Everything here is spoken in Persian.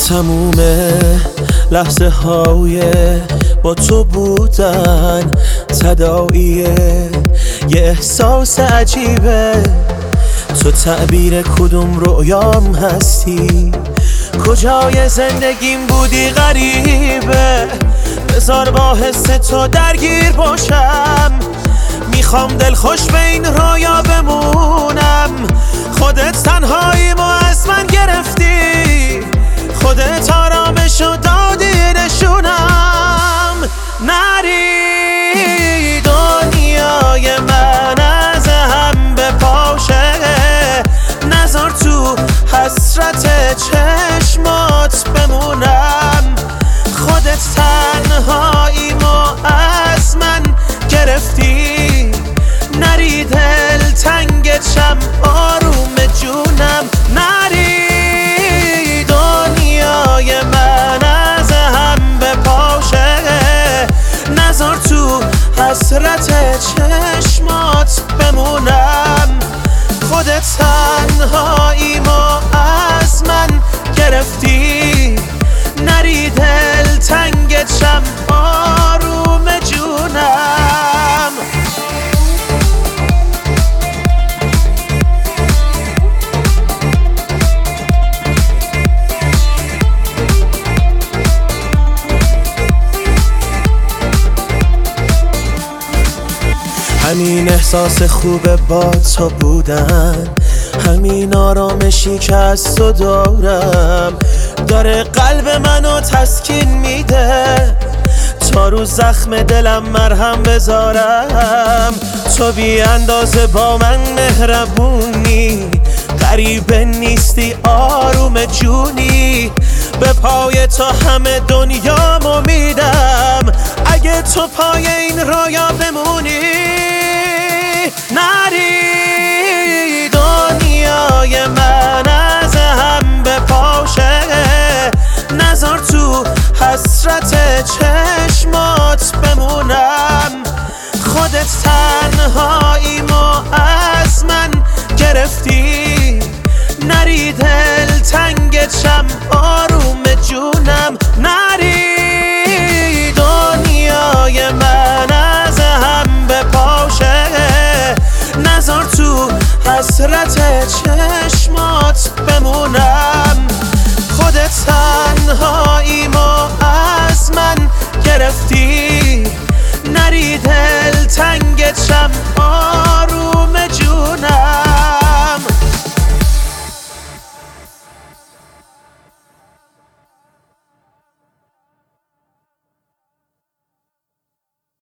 تموم لحظه های با تو بودن تداعیه، یه احساس عجیبه. تو تعبیر کدوم رویام هستی، کجای زندگیم بودی غریبه. بذار با حس تو درگیر باشم، میخوام دلخوش به این رویا بمونم. خودت تنهاییمو از من گرفتی، خودت آرامشو دادی نشونم. نری دنیای من از هم بپاشه، نذار تو حسرت چشمات بمونم. خودت تنهاییمو از من گرفتی، نری دل تنگشم آروم جونم. نری دنیای من از هم بپاشه، نذار تو حسرت چشمات بمونم. خودت تنهاییمو از من گرفتی، نری دل تنگشم آروم جونم. همین احساس خوبه با تو بودن، همین آرامشی که از تو دارم، داره قلب منو تسکین میده. تا رو زخم دلم مرهم بذارم، تو بی اندازه با من مهربونی. غریبه نیستی آروم جونی، به پای تو همه دنیامو میدم. اگه تو پای این رویا بمونی، نری دنیای من از هم بپاشه، نذار تو حسرت چشمات بمونم. خودت تنهاییمو از من گرفتی، نری دل تنگشم آروم جونم. نری دنیای من از هم بپاشه، نذار تو حسرت چشمات بمونم. خودت تنهاییمو از من گرفتی، نری دل تنگشم